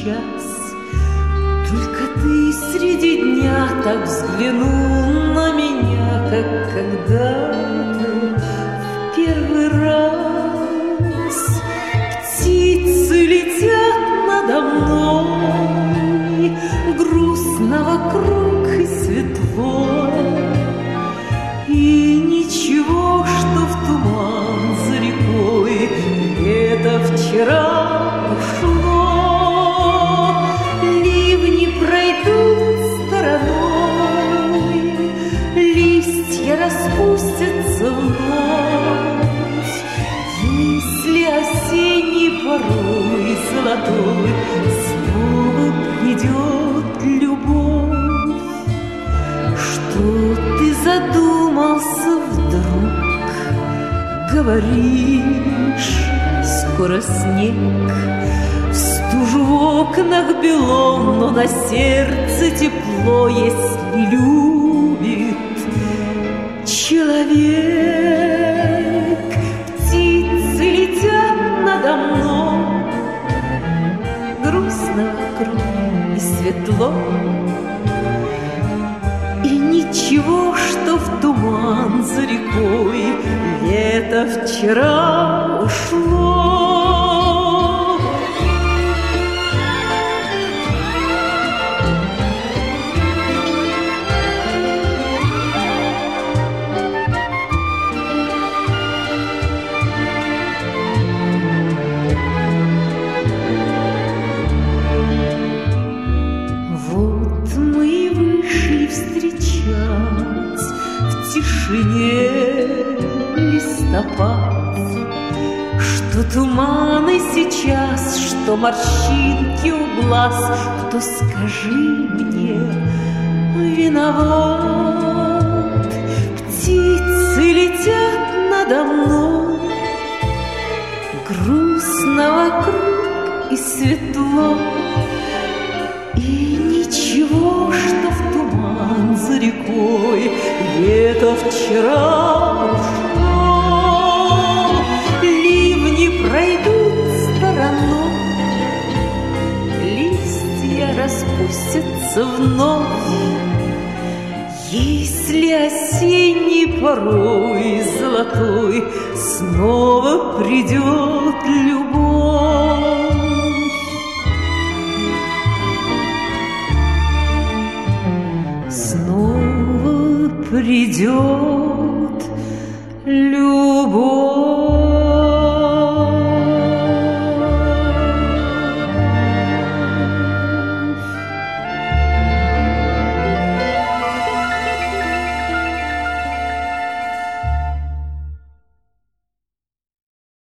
сейчас. Только ты среди дня так взглянул на меня, как когда-то в первый раз. Птицы летят надо мной, грустно вокруг и светло, и ничего, что в туман за рекой это вчера ушло. Ливни пройдут стороной, листья распустятся вновь, если осенний порой золотой снова придет любовь. Что ты задумался вдруг? Говоришь, скоро снег. В стужу в окнах бело, но на сердце тепло, если любит человек. Птицы летят надо мной, грустно вокруг и светло, и ничего, что в туман за рекой лето вчера ушло. Вот мы и вышли встречать в тишине листопад. Что туманы сейчас, что морщинки у глаз, кто, скажи мне, виноват? Птицы летят надо мной, грустно вокруг и светло, и ничего, что в туман за рекой лето вчера ушло. Ливни пройдут стороной, листья распустятся вновь, если осенний порой золотой снова придет любовь. Снова придет любовь.